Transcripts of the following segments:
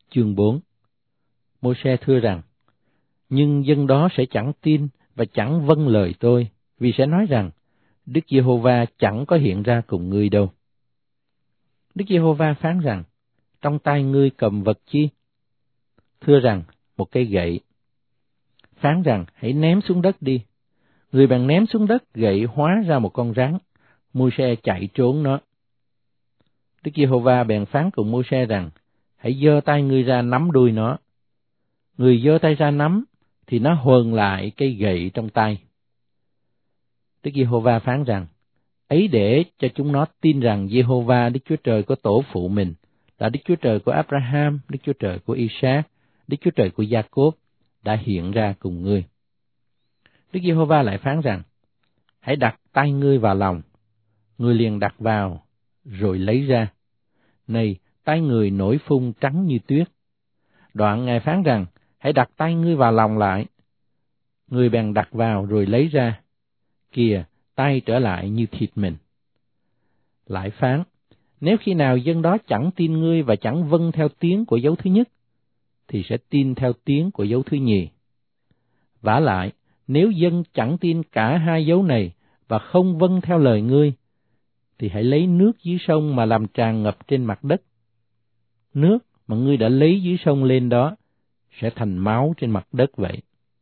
Chương 4. Môi-se thưa rằng, nhưng dân đó sẽ chẳng tin và chẳng vâng lời tôi, vì sẽ nói rằng, Đức Giê-hô-va chẳng có hiện ra cùng ngươi đâu. Đức Giê-hô-va phán rằng, trong tay ngươi cầm vật chi? Thưa rằng, một cây gậy. Phán rằng, hãy ném xuống đất đi. Người bèn ném xuống đất, gậy hóa ra một con rắn. Môi-se chạy trốn nó. Đức Giê-hô-va bèn phán cùng Môi-se rằng, hãy giơ tay ngươi ra nắm đuôi nó. Người giơ tay ra nắm, thì nó huần lại cây gậy trong tay. Đức Giê-hô-va phán rằng, ấy để cho chúng nó tin rằng Giê-hô-va Đức Chúa Trời của tổ phụ mình là Đức Chúa Trời của Abraham, Đức Chúa Trời của Isaac, Đức Chúa Trời của Gia-cốp đã hiện ra cùng ngươi. Đức Giê-hô-va lại phán rằng, hãy đặt tay ngươi vào lòng. Người liền đặt vào, rồi lấy ra. Này, tay người nổi phun trắng như tuyết. Đoạn Ngài phán rằng, hãy đặt tay ngươi vào lòng lại. Người bèn đặt vào rồi lấy ra. Kìa, tay trở lại như thịt mình. Lại phán, nếu khi nào dân đó chẳng tin ngươi và chẳng vâng theo tiếng của dấu thứ nhất, thì sẽ tin theo tiếng của dấu thứ nhì. Vả lại, nếu dân chẳng tin cả hai dấu này và không vâng theo lời ngươi, thì hãy lấy nước dưới sông mà làm tràn ngập trên mặt đất. Nước mà ngươi đã lấy dưới sông lên đó sẽ thành máu trên mặt đất vậy.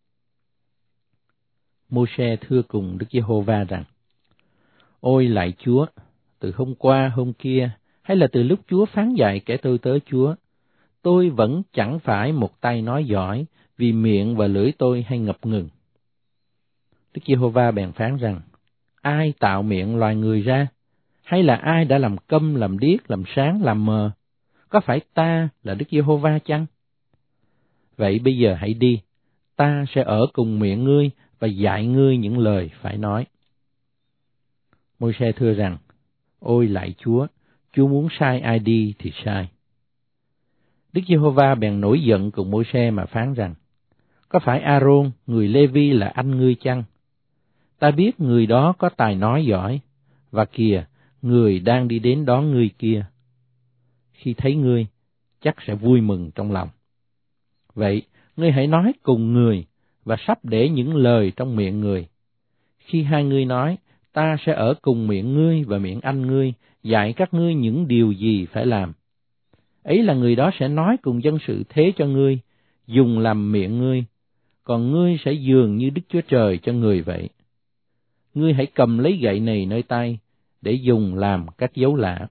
Môi-se thưa cùng Đức Giê-hô-va rằng, ôi lạy Chúa, từ hôm qua hôm kia, hay là từ lúc Chúa phán dạy kẻ tôi tớ Chúa, tôi vẫn chẳng phải một tay nói giỏi, vì miệng và lưỡi tôi hay ngập ngừng. Đức Giê-hô-va bèn phán rằng, ai tạo miệng loài người ra, hay là ai đã làm câm, làm điếc, làm sáng, làm mờ? Có phải ta là Đức Giê-hô-va chăng? Vậy bây giờ hãy đi, ta sẽ ở cùng miệng ngươi và dạy ngươi những lời phải nói. Môi-se thưa rằng, ôi lạy Chúa muốn sai ai đi thì sai. Đức Giê-hô-va bèn nổi giận cùng Môi-se mà phán rằng, có phải A-rôn, người Lê-vi là anh ngươi chăng? Ta biết người đó có tài nói giỏi, và kìa, người đang đi đến đón ngươi kia. Khi thấy ngươi, chắc sẽ vui mừng trong lòng. Vậy, ngươi hãy nói cùng người, và sắp để những lời trong miệng người. Khi hai ngươi nói, ta sẽ ở cùng miệng ngươi và miệng anh ngươi, dạy các ngươi những điều gì phải làm. Ấy là người đó sẽ nói cùng dân sự thế cho ngươi, dùng làm miệng ngươi, còn ngươi sẽ dường như Đức Chúa Trời cho người vậy. Ngươi hãy cầm lấy gậy này nơi tay, để dùng làm các dấu lạ.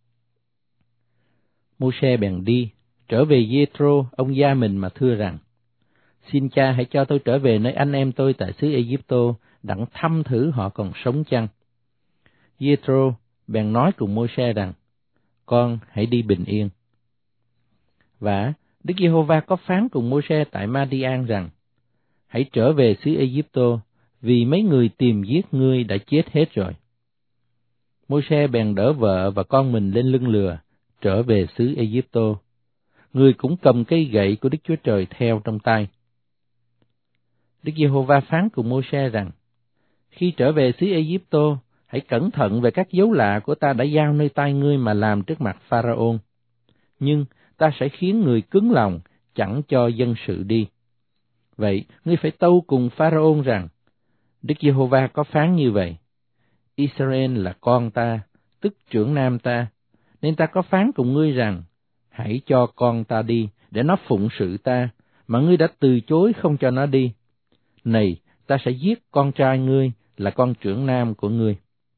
Môi-se bèn đi, trở về Giê-thro, ông gia mình mà thưa rằng, xin cha hãy cho tôi trở về nơi anh em tôi tại xứ Ê-díp-tô, đặng thăm thử họ còn sống chăng. Giê-thro bèn nói cùng Môi-se rằng, con hãy đi bình yên. Và Đức Giê-hô-va có phán cùng Môi-se tại Ma-đi-an rằng, hãy trở về xứ Ê-díp-tô, vì mấy người tìm giết ngươi đã chết hết rồi. Môi-se bèn đỡ vợ và con mình lên lưng lừa, trở về xứ Ê-díp-tô. Người cũng cầm cây gậy của Đức Chúa Trời theo trong tay. Đức Giê-hô-va phán cùng Môi-se rằng, khi trở về xứ Ê-díp-tô, hãy cẩn thận về các dấu lạ của ta đã giao nơi tay ngươi mà làm trước mặt Pharaon. Nhưng ta sẽ khiến người cứng lòng, chẳng cho dân sự đi. Vậy, ngươi phải tâu cùng Pharaon rằng, Đức Giê-hô-va có phán như vậy, Israel là con ta, tức trưởng nam ta, nên ta có phán cùng ngươi rằng, hãy cho con ta đi, để nó phụng sự ta, mà ngươi đã từ chối không cho nó đi. Này, ta sẽ giết con trai ngươi, là con trưởng nam của ngươi.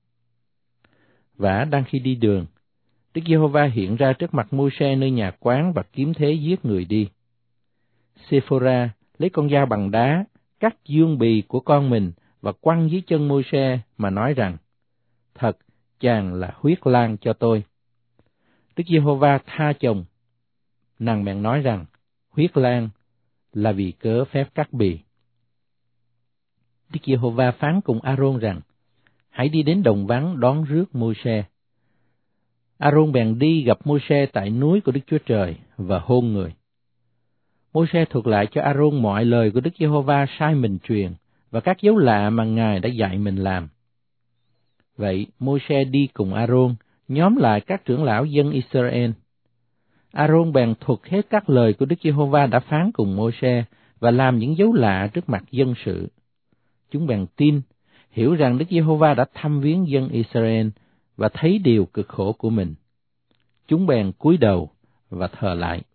Và đang khi đi đường, Đức Giê-hô-va hiện ra trước mặt Môi-se nơi nhà quán và kiếm thế giết người đi. Sê-phô-ra lấy con dao bằng đá, cắt dương bì của con mình và quăng dưới chân Môi-se mà nói rằng, thật, chàng là huyết lang cho tôi. Đức Giê-hô-va tha chồng. Nàng bèn nói rằng, huyết lang là vì cớ phép cắt bì. Đức Giê-hô-va phán cùng A-rôn rằng, hãy đi đến đồng vắng đón rước Môi-se. A-rôn bèn đi gặp Môi-se tại núi của Đức Chúa Trời và hôn người. Môi-se thuật lại cho A-rôn mọi lời của Đức Giê-hô-va sai mình truyền và các dấu lạ mà Ngài đã dạy mình làm. Vậy Môi-se đi cùng A-rôn, nhóm lại các trưởng lão dân Israel. A-rôn bèn thuật hết các lời của Đức Giê-hô-va đã phán cùng Mô-sê và làm những dấu lạ trước mặt dân sự. Chúng bèn tin, hiểu rằng Đức Giê-hô-va đã thăm viếng dân Israel và thấy điều cực khổ của mình. Chúng bèn cúi đầu và thờ lại.